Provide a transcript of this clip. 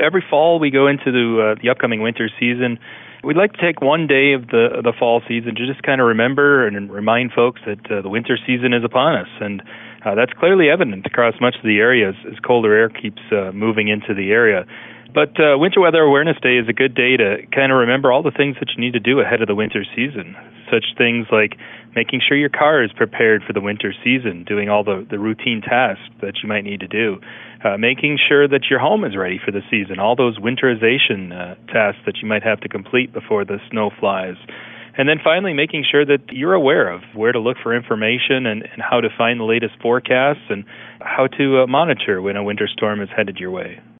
every fall we go into the upcoming winter season. We'd like to take one day of the fall season to just kind of remember and remind folks that the winter season is upon us, and that's clearly evident across much of the area as colder air keeps moving into the area. But Winter Weather Awareness Day is a good day to kind of remember all the things that you need to do ahead of the winter season, such things like making sure your car is prepared for the winter season, doing all the routine tasks that you might need to do, making sure that your home is ready for the season, all those winterization tasks that you might have to complete before the snow flies. And then finally, making sure that you're aware of where to look for information and how to find the latest forecasts and how to monitor when a winter storm is headed your way.